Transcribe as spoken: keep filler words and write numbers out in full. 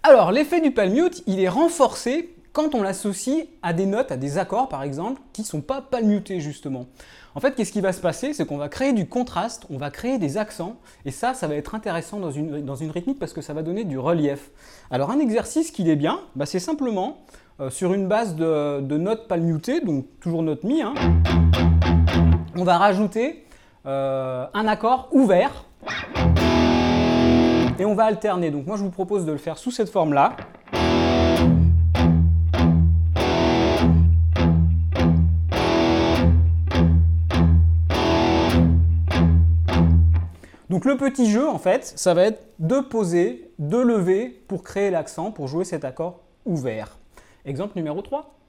Alors, l'effet du palm mute, il est renforcé quand on l'associe à des notes, à des accords par exemple, qui ne sont pas palm mutés justement. En fait, qu'est-ce qui va se passer? C'est qu'on va créer du contraste, on va créer des accents, et ça, ça va être intéressant dans une, dans une rythmique parce que ça va donner du relief. Alors, un exercice qui est bien, bah, c'est simplement euh, sur une base de, de notes palm mutées, donc toujours note mi, hein, on va rajouter euh, un accord ouvert, et on va alterner. Donc moi, je vous propose de le faire sous cette forme-là. Donc le petit jeu, en fait, ça va être de poser, de lever pour créer l'accent, pour jouer cet accord ouvert. Exemple numéro trois.